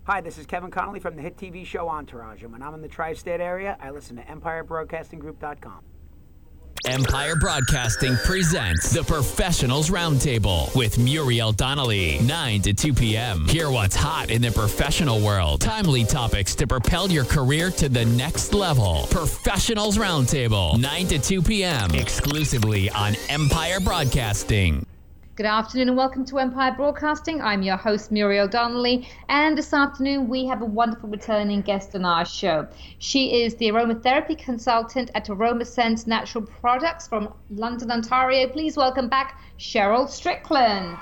Hi, this is Kevin Connolly from the hit TV show Entourage, and when I'm in the tri-state area, I listen to EmpireBroadcastingGroup.com. Empire Broadcasting presents The Professionals Roundtable with Muriel Donnelly, 9 to 2 p.m. Hear what's hot in the professional world. Timely topics to propel your career to the next level. Professionals Roundtable, 9 to 2 p.m. exclusively on Empire Broadcasting. Good afternoon and welcome to Empire Broadcasting. I'm your host, Muriel Donnelly, and this afternoon we have a wonderful returning guest on our show. She is the aromatherapy consultant at AromaSense Natural Products from London, Ontario. Please welcome back Cheryl Strickland.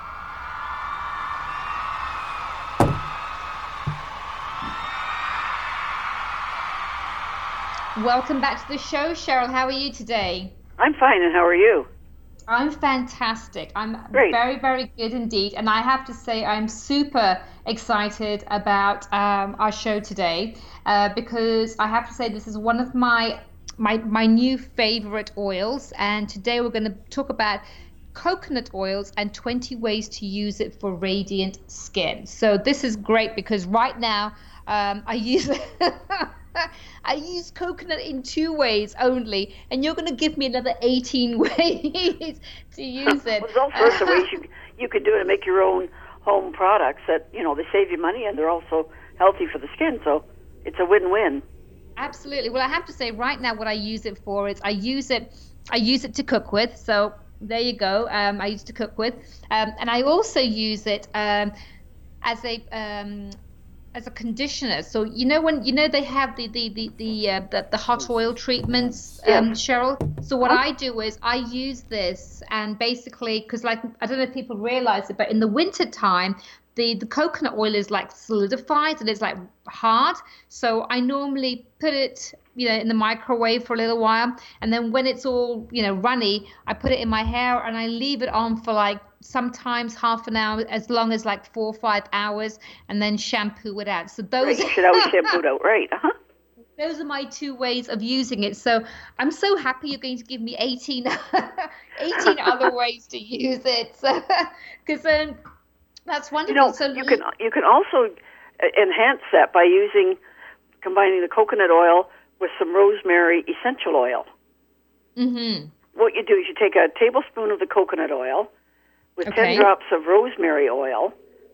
Welcome back to the show, Cheryl. How are you today? I'm fine, and how are you? I'm fantastic. I'm Great. Very, very good indeed. And I have to say, I'm super excited about our show today because I have to say this is one of my new favorite oils. And today we're going to talk about coconut oils and 20 ways to use it for radiant skin. So this is great because right now I use I use coconut in 2 ways only, and you're going to give me another 18 ways to use it. Well, there's all sorts of ways you could do it to make your own home products that, they save you money and they're also healthy for the skin, so it's a win-win. Absolutely. Well, I have to say right now what I use it for is I use it to cook with, so there you go. I use it to cook with, and I also use it as a conditioner. So when they have the hot oil treatments, Cheryl. So what I do is I use this, and basically, because I don't know if people realize it, but in the winter time, the coconut oil is like solidified and it's like hard. So I normally put it in the microwave for a little while, and then when it's all runny, I put it in my hair and I leave it on for like sometimes half an hour, as long as like 4 or 5 hours, and then shampoo it out. So those right, you should always shampoo it out, right? Those are my 2 ways of using it. So I'm so happy you're going to give me 18 other ways to use it, because that's wonderful. So you can also enhance that by combining the coconut oil with some rosemary essential oil. Mm-hmm. What you do is you take a tablespoon of the coconut oil with 10 drops of rosemary oil,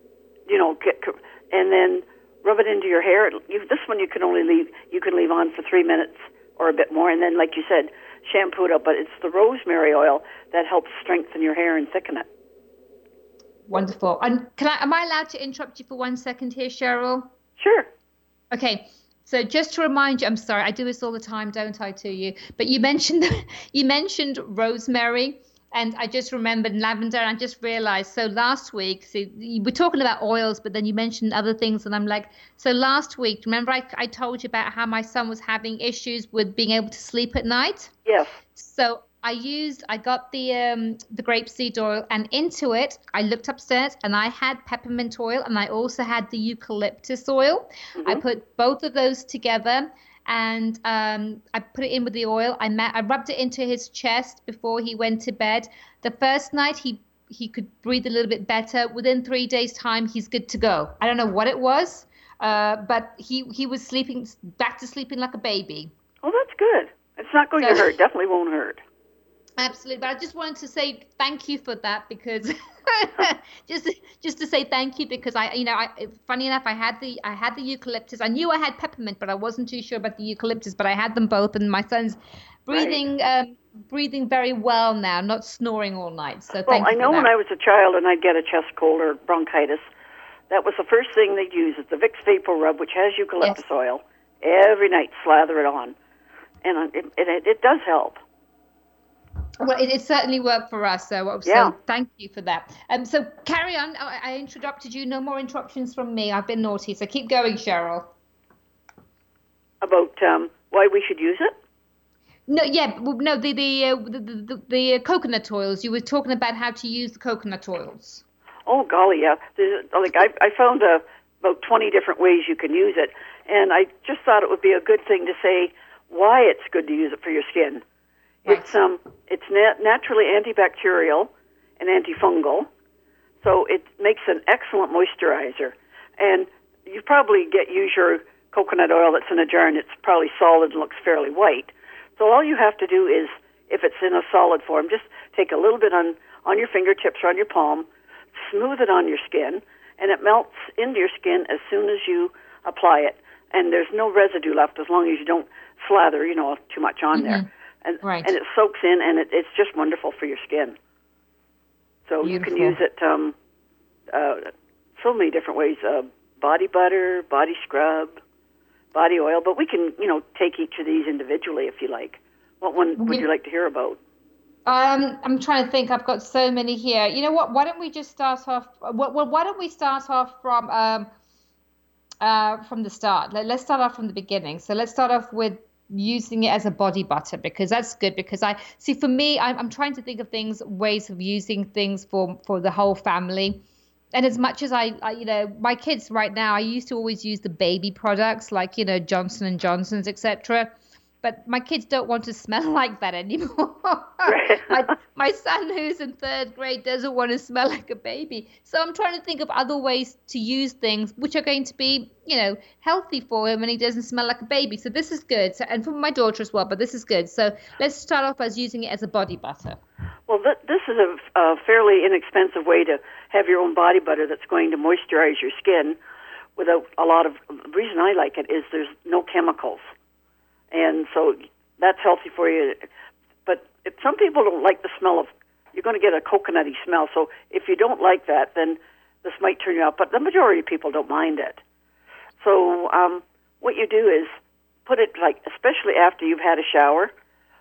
and then rub it into your hair. This one you can leave on for 3 minutes or a bit more, and then, like you said, shampoo it up. But it's the rosemary oil that helps strengthen your hair and thicken it. Wonderful. And am I allowed to interrupt you for 1 second here, Cheryl? Sure. Okay. So just to remind you, I'm sorry, I do this all the time, don't I, to you? But you mentioned rosemary, and I just remembered lavender, and I just realized. So last week, you were talking about oils, but then you mentioned other things, and I'm like, so last week, remember I told you about how my son was having issues with being able to sleep at night? Yes. So I got the grapeseed oil, and into it, I looked upstairs and I had peppermint oil, and I also had the eucalyptus oil. Mm-hmm. I put both of those together, and I put it in with the oil. I rubbed it into his chest before he went to bed. The first night he could breathe a little bit better. Within 3 days' time, he's good to go. I don't know what it was, but he was back to sleeping like a baby. Oh, that's good. It's not going to hurt. Definitely won't hurt. Absolutely, but I just wanted to say thank you for that, because just to say thank you, because funny enough, I had the eucalyptus. I knew I had peppermint, but I wasn't too sure about the eucalyptus. But I had them both, and my son's breathing very well now, not snoring all night. So thank you. I know when I was a child and I'd get a chest cold or bronchitis, that was the first thing they'd use is the Vicks Vapor Rub, which has eucalyptus oil. Every night, slather it on, and it does help. Well, it certainly worked for us, so thank you for that. So carry on. I interrupted you. No more interruptions from me. I've been naughty, so keep going, Cheryl. About why we should use it? No, the coconut oils. You were talking about how to use the coconut oils. Oh golly, yeah. I found about 20 different ways you can use it, and I just thought it would be a good thing to say why it's good to use it for your skin. Right. It's naturally antibacterial and antifungal, so it makes an excellent moisturizer. And you probably use your coconut oil that's in a jar, and it's probably solid and looks fairly white. So all you have to do is, if it's in a solid form, just take a little bit on your fingertips or on your palm, smooth it on your skin, and it melts into your skin as soon as you apply it. And there's no residue left as long as you don't slather, too much on there. And it soaks in, and it's just wonderful for your skin. So Beautiful. You can use it so many different ways. Body butter, body scrub, body oil. But we can, take each of these individually if you like. What one would you like to hear about? I'm trying to think. I've got so many here. You know what? Why don't we just start off? Well, why don't we start off from the start? Let's start off from the beginning. So let's start off with using it as a body butter, because that's good. Because I see, for me, I'm trying to think of ways of using things for the whole family. And as much as I my kids right now, I used to always use the baby products like Johnson and Johnson's, etc. But my kids don't want to smell like that anymore. My son, who's in 3rd grade, doesn't want to smell like a baby. So I'm trying to think of other ways to use things which are going to be, healthy for him, and he doesn't smell like a baby. So this is good. So, and for my daughter as well, but this is good. So let's start off as using it as a body butter. Well, this is a fairly inexpensive way to have your own body butter that's going to moisturize your skin without a lot of... The reason I like it is there's no chemicals. And so that's healthy for you. But if some people don't like the smell of, you're going to get a coconutty smell. So if you don't like that, then this might turn you off. But the majority of people don't mind it. So what you do is put it, especially after you've had a shower,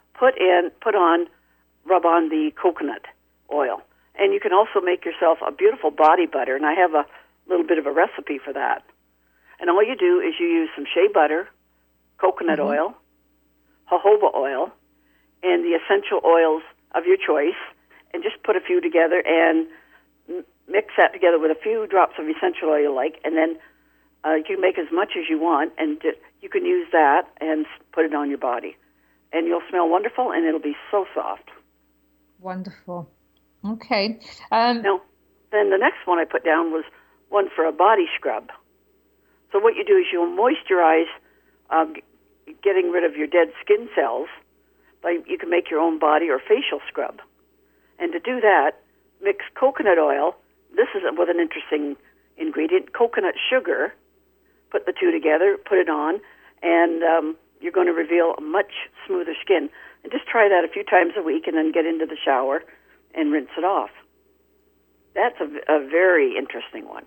rub on the coconut oil. And you can also make yourself a beautiful body butter. And I have a little bit of a recipe for that. And all you do is you use some shea butter, coconut oil, jojoba oil, and the essential oils of your choice, and just put a few together and mix that together with a few drops of essential oil you like, and then you can make as much as you want, and you can use that and put it on your body. And you'll smell wonderful, and it'll be so soft. Wonderful. Okay. Now, then the next one I put down was one for a body scrub. So what you do is you'll moisturize getting rid of your dead skin cells. You can make your own body or facial scrub. And to do that, mix coconut oil. This is with an interesting ingredient, coconut sugar. Put the two together, put it on, and you're going to reveal a much smoother skin. And just try that a few times a week, and then get into the shower and rinse it off. That's a very interesting one.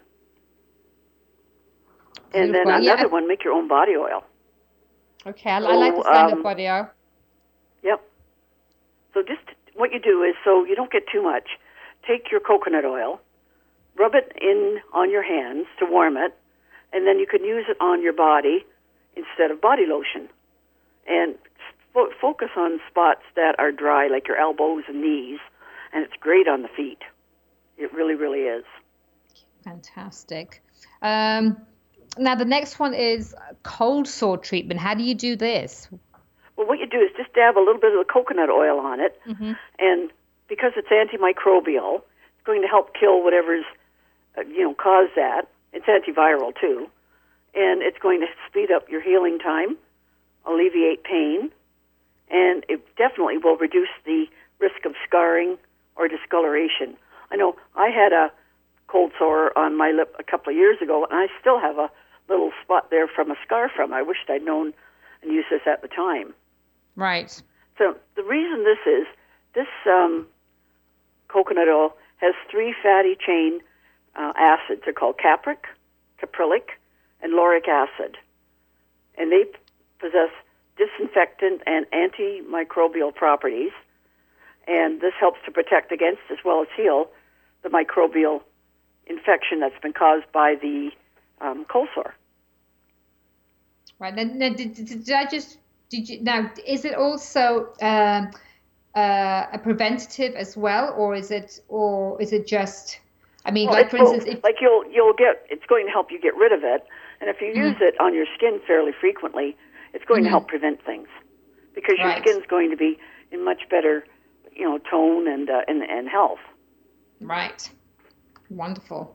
And then another one, make your own body oil. Okay, I like the sound of body oil. Yep. So just what you do is, so you don't get too much, take your coconut oil, rub it in on your hands to warm it, and then you can use it on your body instead of body lotion. And focus on spots that are dry, like your elbows and knees, and it's great on the feet. It really, really is. Fantastic. Now, the next one is cold sore treatment. How do you do this? Well, what you do is just dab a little bit of the coconut oil on it, and because it's antimicrobial, it's going to help kill whatever's, caused that. It's antiviral, too, and it's going to speed up your healing time, alleviate pain, and it definitely will reduce the risk of scarring or discoloration. I know I had a cold sore on my lip a couple of years ago, and I still have a little spot there from a scar from. I wished I'd known and used this at the time. Right. So the reason this coconut oil has 3 fatty chain acids. They're called capric, caprylic, and lauric acid. And they possess disinfectant and antimicrobial properties. And this helps to protect against, as well as heal, the microbial infection that's been caused by the cold sore. Right. Now, now, is it also a preventative as well, or is it just? I mean, well, like for instance, you'll get, it's going to help you get rid of it, and if you use it on your skin fairly frequently, it's going to help prevent things, because your skin's going to be in much better, tone and health. Right. Wonderful.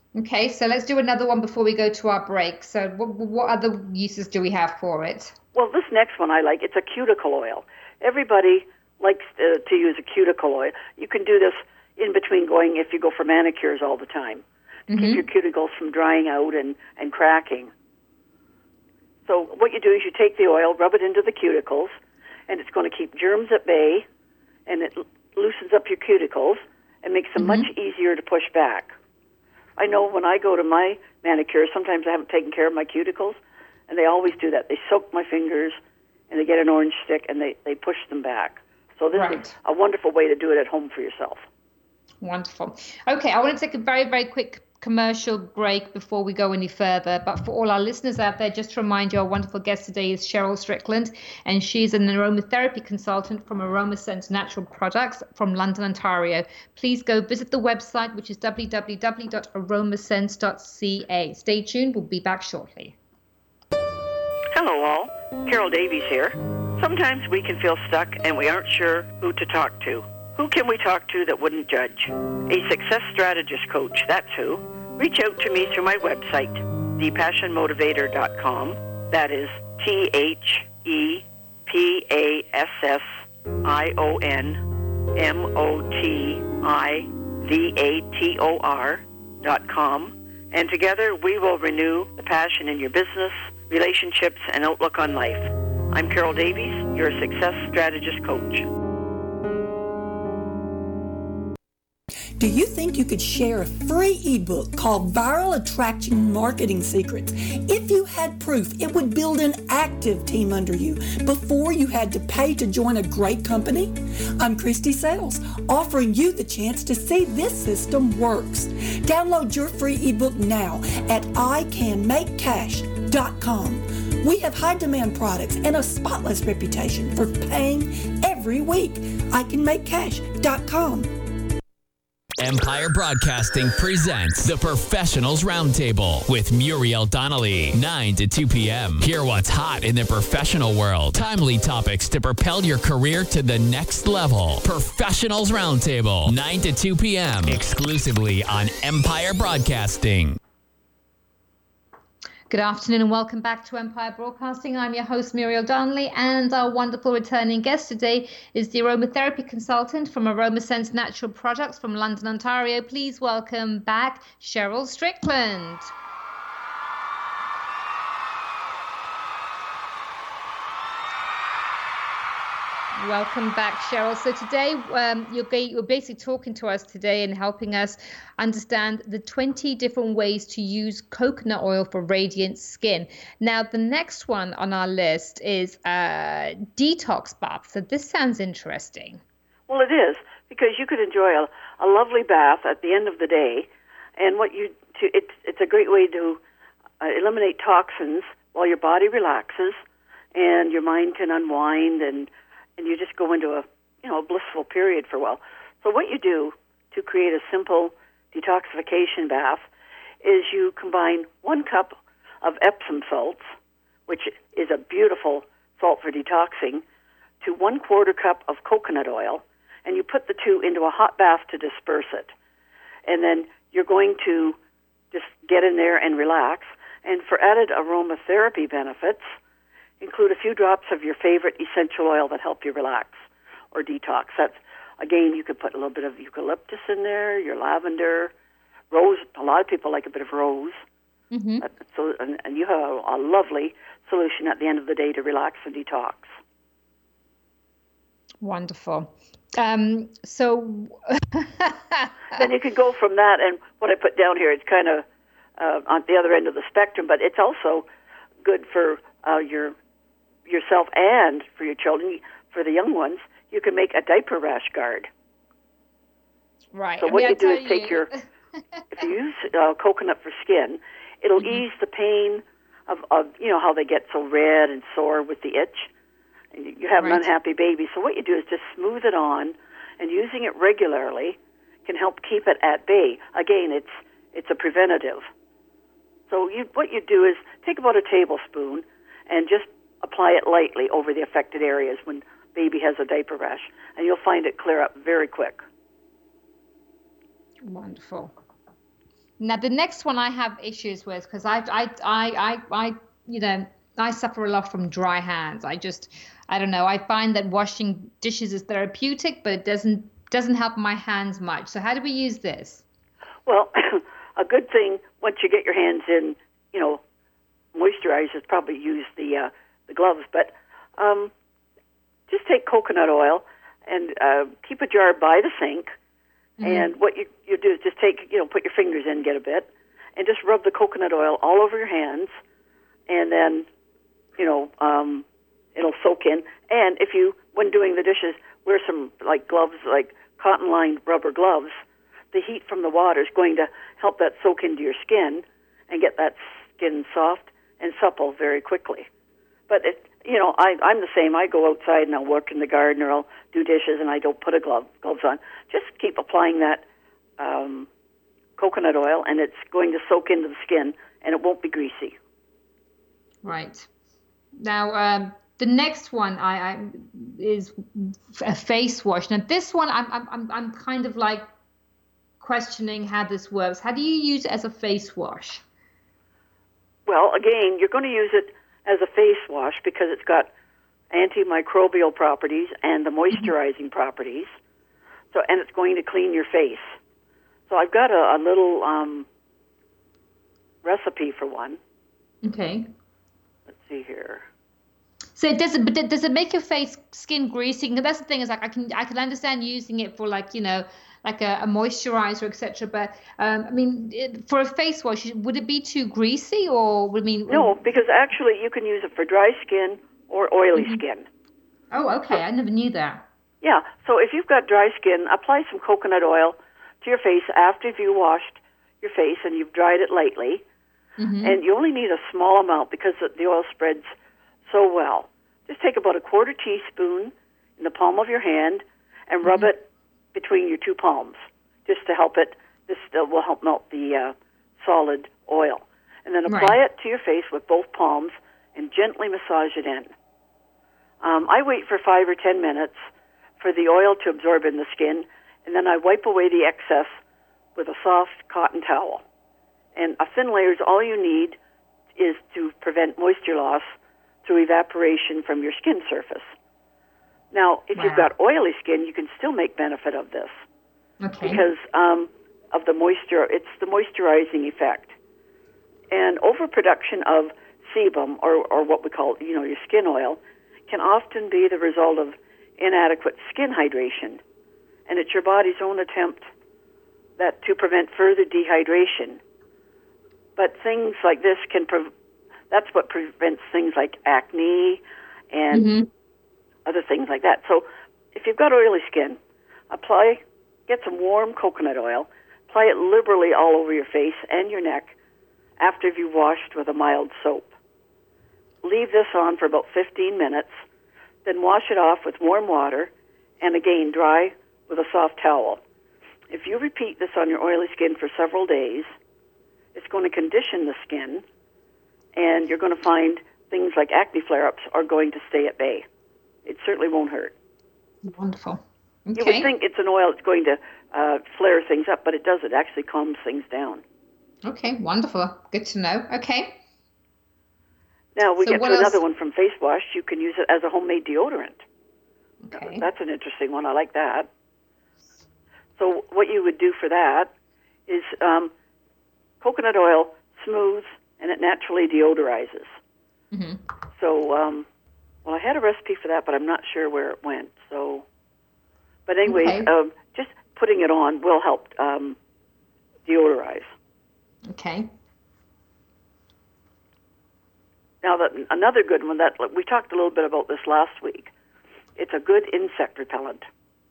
Okay, so let's do another one before we go to our break. So what other uses do we have for it? Well, this next one I like. It's a cuticle oil. Everybody likes to use a cuticle oil. You can do this in between going if you go for manicures all the time. Keep your cuticles from drying out and cracking. So what you do is you take the oil, rub it into the cuticles, and it's going to keep germs at bay, and it loosens up your cuticles and makes them much easier to push back. I know when I go to my manicure, sometimes I haven't taken care of my cuticles, and they always do that. They soak my fingers, and they get an orange stick, and they push them back. So this is a wonderful way to do it at home for yourself. Wonderful. Okay, I want to take a very, very quick commercial break before we go any further. But for all our listeners out there, just to remind you, our wonderful guest today is Cheryl Strickland, and she's an aromatherapy consultant from AromaSense Natural Products from London, Ontario. Please go visit the website, which is www.aromasense.ca. Stay tuned. We'll be back shortly. Hello all, Carol Davies here. Sometimes we can feel stuck and we aren't sure who to talk to. Who can we talk to that wouldn't judge? A success strategist coach, that's who. Reach out to me through my website, thepassionmotivator.com. That is ThePassionMotivator.com. And together we will renew the passion in your business, relationships, and outlook on life. I'm Carol Davies, your success strategist coach. Do you think you could share a free ebook called Viral Attraction Marketing Secrets? If you had proof, it would build an active team under you before you had to pay to join a great company? I'm Christy Sales, offering you the chance to see this system works. Download your free ebook now at iCanMakeCash.com. We have high-demand products and a spotless reputation for paying every week. iCanMakeCash.com. Empire Broadcasting presents the Professionals Roundtable with Muriel Donnelly, 9 to 2 p.m. Hear what's hot in the professional world. Timely topics to propel your career to the next level. Professionals Roundtable, 9 to 2 p.m. exclusively on Empire Broadcasting. Good afternoon and welcome back to Empire Broadcasting. I'm your host, Muriel Donnelly, and our wonderful returning guest today is the aromatherapy consultant from AromaSense Natural Products from London, Ontario. Please welcome back Cheryl Strickland. Welcome back, Cheryl. So today you're basically talking to us today and helping us understand the 20 different ways to use coconut oil for radiant skin. Now, the next one on our list is detox bath. So this sounds interesting. Well, it is, because you could enjoy a lovely bath at the end of the day, and it's a great way to eliminate toxins while your body relaxes and your mind can unwind and you just go into a blissful period for a while. So what you do to create a simple detoxification bath is you combine 1 cup of Epsom salts, which is a beautiful salt for detoxing, to 1/4 cup of coconut oil, and you put the two into a hot bath to disperse it. And then you're going to just get in there and relax. And for added aromatherapy benefits, include a few drops of your favorite essential oil that help you relax or detox. That's, again, you could put a little bit of eucalyptus in there, your lavender, rose. A lot of people like a bit of rose. Mm-hmm. So, and you have a lovely solution at the end of the day to relax and detox. Wonderful. So then you can go from that, and what I put down here is kind of on the other end of the spectrum, but it's also good for yourself and for your children. For the young ones, you can make a diaper rash guard. Right. So what you do is take your, if you use coconut for skin, it'll ease the pain of how they get so red and sore with the itch. And you have an unhappy baby. So what you do is just smooth it on, and using it regularly can help keep it at bay. Again, it's a preventative. So what you do is take about a tablespoon and just apply it lightly over the affected areas when baby has a diaper rash, and you'll find it clear up very quick. Wonderful. Now the next one I have issues with because I suffer a lot from dry hands. I don't know. I find that washing dishes is therapeutic, but it doesn't help my hands much. So how do we use this? Well, a good thing once you get your hands in, moisturizers, probably use the gloves, but just take coconut oil and keep a jar by the sink. Mm-hmm. And what you do is just put your fingers in, get a bit, and just rub the coconut oil all over your hands, and then, it'll soak in. And if you, when doing the dishes, wear some gloves, like cotton-lined rubber gloves, the heat from the water is going to help that soak into your skin and get that skin soft and supple very quickly. But I'm the same. I go outside and I'll work in the garden or I'll do dishes and I don't put gloves on. Just keep applying that coconut oil and it's going to soak into the skin and it won't be greasy. Right. Now, the next one is a face wash. Now, this one I'm kind of like questioning how this works. How do you use it as a face wash? Well, again, you're going to use it as a face wash because it's got antimicrobial properties and the moisturizing properties. So, and it's going to clean your face. So I've got a little recipe for one. Okay. Let's see here. So does it make your skin greasy? That's the thing is I can understand using it for like a moisturizer, etc. But for a face wash, would it be too greasy or No, because actually you can use it for dry skin or oily skin. Oh, okay. I never knew that. Yeah. So if you've got dry skin, apply some coconut oil to your face after you washed your face and you've dried it lightly. Mm-hmm. And you only need a small amount because the oil spreads so well. Just take about a quarter teaspoon in the palm of your hand and rub it between your two palms just to help it. This will help melt the solid oil. And then apply it to your face with both palms and gently massage it in. I wait for 5 or 10 minutes for the oil to absorb in the skin, and then I wipe away the excess with a soft cotton towel. And a thin layer is all you need is to prevent moisture loss through evaporation from your skin surface. Now, if you've got oily skin, you can still make benefit of this. Okay. Because of the moisture, it's the moisturizing effect. And overproduction of sebum, or what we call, your skin oil, can often be the result of inadequate skin hydration. And it's your body's own attempt to prevent further dehydration. But things like this that's what prevents things like acne and other things like that. So if you've got oily skin, get some warm coconut oil, apply it liberally all over your face and your neck after you've washed with a mild soap. Leave this on for about 15 minutes, then wash it off with warm water and again dry with a soft towel. If you repeat this on your oily skin for several days, it's going to condition the skin, and you're going to find things like acne flare-ups are going to stay at bay. It certainly won't hurt. Wonderful. Okay. You would think it's an oil that's going to flare things up, but it doesn't. It actually calms things down. Okay, wonderful. Good to know. Okay. Now we get to another one from Face Wash. You can use it as a homemade deodorant. Okay. That's an interesting one. I like that. So what you would do for that is coconut oil smooths and it naturally deodorizes. Mm-hmm. So, I had a recipe for that, but I'm not sure where it went. So, but anyways, just putting it on will help deodorize. Okay. Now, another good one that we talked a little bit about this last week. It's a good insect repellent.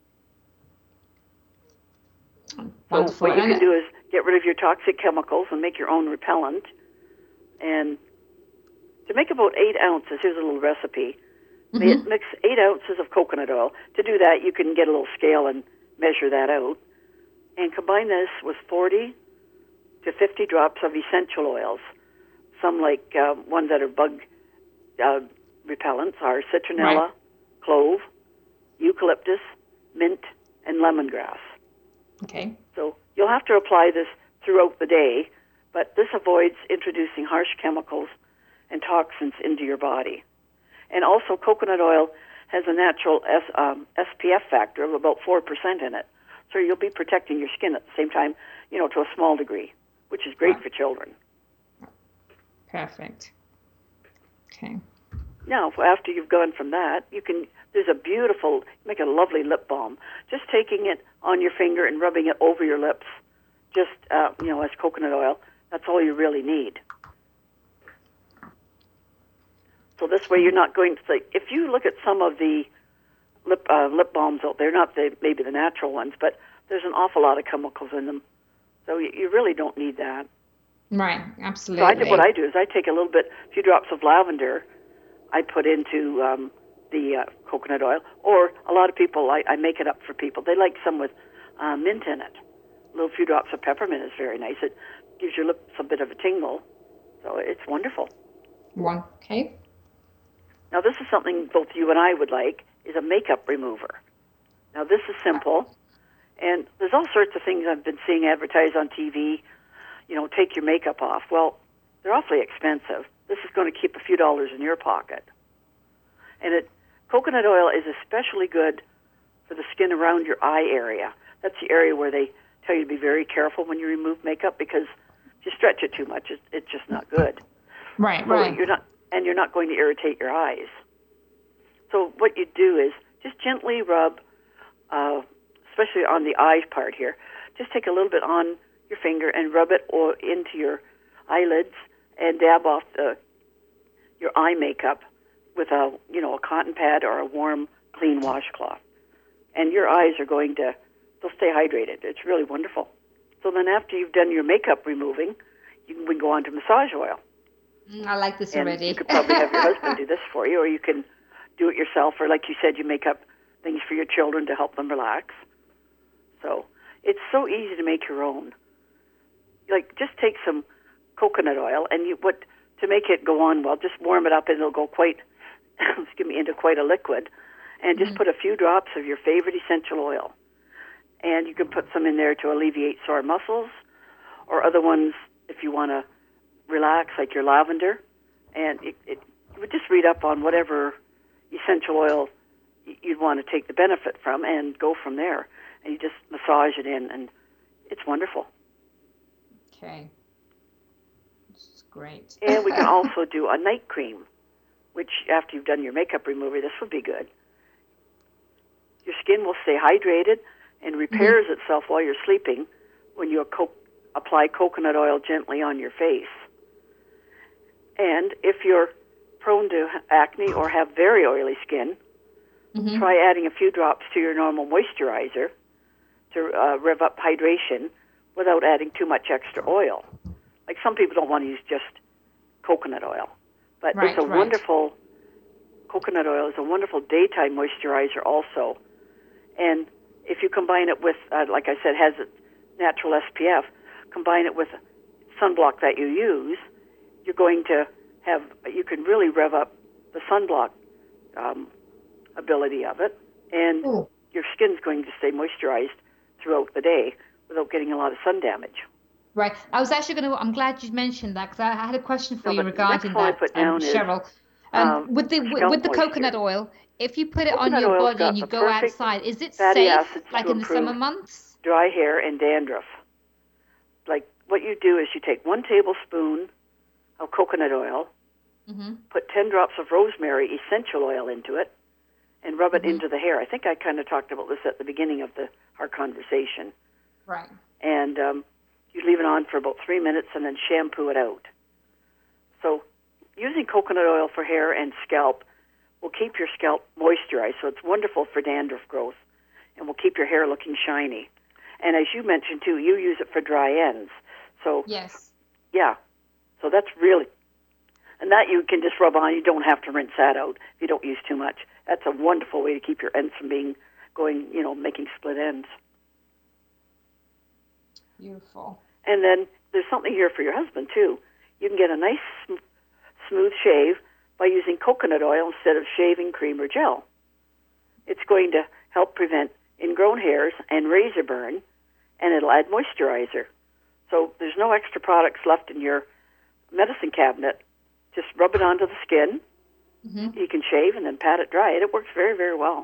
Wonderful. So what you can do is get rid of your toxic chemicals and make your own repellent. And to make about 8 ounces, here's a little recipe. Mix 8 ounces of coconut oil. To do that, you can get a little scale and measure that out. And combine this with 40 to 50 drops of essential oils. Some like ones that are bug repellents are citronella, clove, eucalyptus, mint, and lemongrass. Okay. So you'll have to apply this throughout the day, but this avoids introducing harsh chemicals and toxins into your body. And also, coconut oil has a natural SPF factor of about 4% in it. So you'll be protecting your skin at the same time, to a small degree, which is great for children. Perfect. Okay. Now, after you've gone from that, there's make a lovely lip balm. Just taking it on your finger and rubbing it over your lips, just, as coconut oil, that's all you really need. So this way you're not going to say, if you look at some of the lip balms out there, not maybe the natural ones, but there's an awful lot of chemicals in them. So you really don't need that. Right, absolutely. So what I do is I take a few drops of lavender, I put into the coconut oil, or a lot of people, I make it up for people. They like some with mint in it. A few drops of peppermint is very nice. It gives your lips a bit of a tingle. So it's wonderful. Okay. Now, this is something both you and I would like, is a makeup remover. Now, this is simple, and there's all sorts of things I've been seeing advertised on TV, take your makeup off. Well, they're awfully expensive. This is going to keep a few dollars in your pocket. And coconut oil is especially good for the skin around your eye area. That's the area where they tell you to be very careful when you remove makeup, because if you stretch it too much, it's just not good. Right, so right. You're not going to irritate your eyes. So what you do is just gently rub, especially on the eye part here, just take a little bit on your finger and rub it into your eyelids and dab off your eye makeup with a cotton pad or a warm, clean washcloth. And your eyes are they'll stay hydrated. It's really wonderful. So then after you've done your makeup removing, we can go on to massage oil. I like this already. You could probably have your husband do this for you, or you can do it yourself, or like you said, you make up things for your children to help them relax. So it's so easy to make your own. Like, just take some coconut oil, and to make it go on well, just warm it up, and it'll go into quite a liquid, and just put a few drops of your favorite essential oil. And you can put some in there to alleviate sore muscles, or other ones if you want to relax, like your lavender. And you would just read up on whatever essential oil you'd want to take the benefit from and go from there. And you just massage it in, and it's wonderful. Okay. This is great. And we can also do a night cream, which after you've done your makeup remover, this would be good. Your skin will stay hydrated and repairs itself while you're sleeping when you apply coconut oil gently on your face. And if you're prone to acne or have very oily skin, try adding a few drops to your normal moisturizer to rev up hydration without adding too much extra oil. Like, some people don't want to use just coconut oil, but wonderful, coconut oil is a wonderful daytime moisturizer also. And if you combine it with, like I said, has a natural SPF, combine it with sunblock that you use, you can really rev up the sunblock ability of it, and your skin's going to stay moisturized throughout the day without getting a lot of sun damage. Right. I was actually I'm glad you mentioned that, because I had a question for you regarding that, Cheryl. With the coconut oil, if you put it on your body and you go outside, is it safe, like in the summer months? Dry hair and dandruff. Like, what you do is you take 1 tablespoon of coconut oil, put 10 drops of rosemary essential oil into it, and rub it into the hair. I think I kind of talked about this at the beginning of our conversation. Right. And you leave it on for about 3 minutes and then shampoo it out. So using coconut oil for hair and scalp will keep your scalp moisturized, so it's wonderful for dandruff growth, and will keep your hair looking shiny. And as you mentioned, too, you use it for dry ends. So yes. Yeah. So that's really, and that you can just rub on. You don't have to rinse that out if you don't use too much. That's a wonderful way to keep your ends from making split ends. Beautiful. And then there's something here for your husband, too. You can get a nice smooth shave by using coconut oil instead of shaving cream or gel. It's going to help prevent ingrown hairs and razor burn, and it'll add moisturizer. So there's no extra products left in your medicine cabinet. Just rub it onto the skin. Mm-hmm. You can shave and then pat it dry. It works very, very well.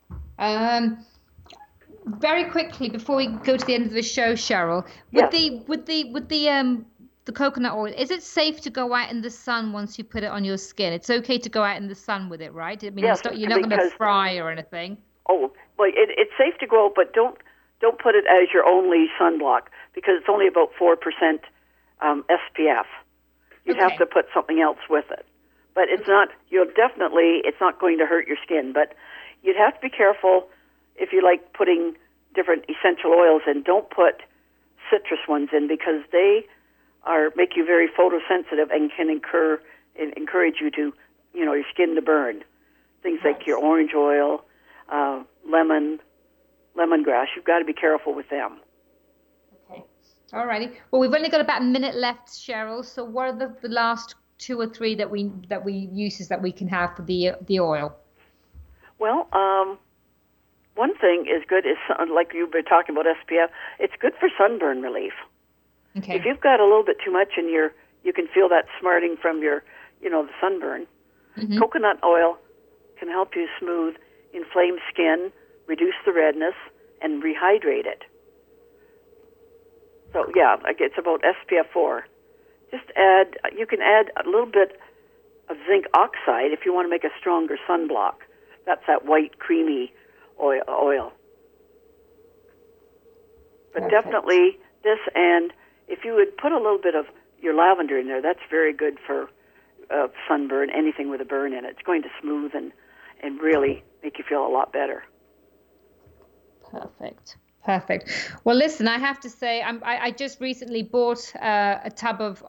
Very quickly before we go to the end of the show, Cheryl, with the coconut oil, is it safe to go out in the sun once you put it on your skin? It's okay to go out in the sun with it, right? I mean, yes, you're not going to fry or anything. Oh, well, it's safe to go out, but don't put it as your only sunblock because it's only about 4% SPF. You'd have to put something else with it. But it's not. It's not going to hurt your skin. But you'd have to be careful if you like putting different essential oils in. Don't put citrus ones in because they make you very photosensitive and can encourage you to, your skin to burn. Things like your orange oil, lemongrass. You've got to be careful with them. Okay. All righty. Well, we've only got about a minute left, Cheryl. So what are the last 2 or 3 that we uses that we can have for the oil? Well, one thing is good is like you've been talking about SPF. It's good for sunburn relief. Okay. If you've got a little bit too much and you can feel that smarting from your, the sunburn. Mm-hmm. Coconut oil can help you smooth inflamed skin, reduce the redness, and rehydrate it. So it's about SPF 4. You can add a little bit of zinc oxide if you want to make a stronger sunblock. That's that white, creamy oil. But definitely this, and if you would put a little bit of your lavender in there, that's very good for sunburn, anything with a burn in it. It's going to smooth and really make you feel a lot better. Perfect. Well, listen, I have to say, I just recently bought a tub of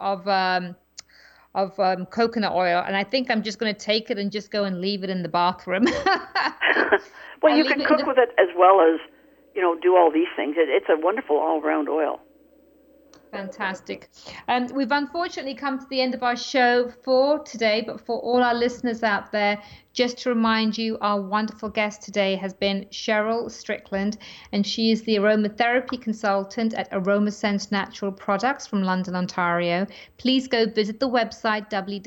coconut oil, and I think I'm just going to take it and just go and leave it in the bathroom. Well, you can cook with it as well as, do all these things. It's a wonderful all-around oil. Fantastic. We've unfortunately come to the end of our show for today, but for all our listeners out there, just to remind you, our wonderful guest today has been Cheryl Strickland, and she is the aromatherapy consultant at AromaSense Natural Products from London, Ontario. Please go visit the website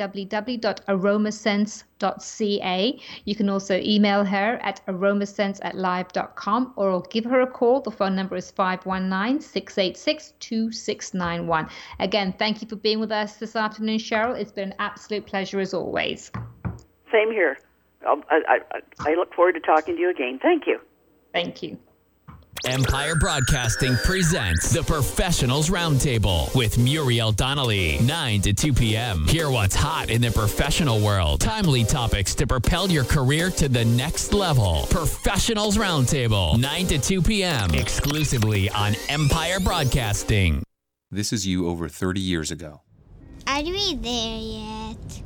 www.aromasense.ca. You can also email her at aromasense@live.com or give her a call. The phone number is 519-686-2691. Again, thank you for being with us this afternoon, Cheryl. It's been an absolute pleasure as always. Same here. I look forward to talking to you again. Thank you. Thank you. Empire Broadcasting presents the Professionals Roundtable with Muriel Donnelly, 9 to 2 p.m. Hear what's hot in the professional world. Timely topics to propel your career to the next level. Professionals Roundtable, 9 to 2 p.m. exclusively on Empire Broadcasting. This is you over 30 years ago. Are we there yet?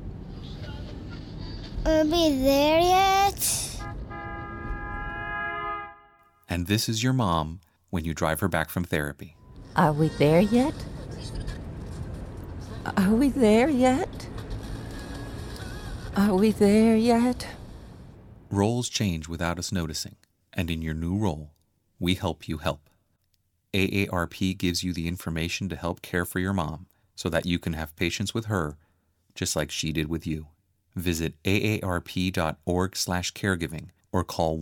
Are we there yet? And this is your mom when you drive her back from therapy. Are we there yet? Are we there yet? Are we there yet? Roles change without us noticing, and in your new role, we help you help. AARP gives you the information to help care for your mom so that you can have patience with her, just like she did with you. Visit aarp.org/caregiving or call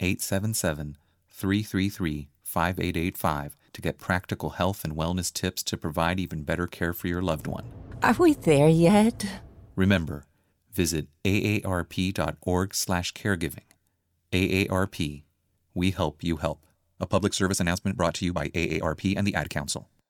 1-877-333-5885 to get practical health and wellness tips to provide even better care for your loved one. Are we there yet? Remember, visit aarp.org/caregiving. AARP, we help you help. A public service announcement brought to you by AARP and the Ad Council.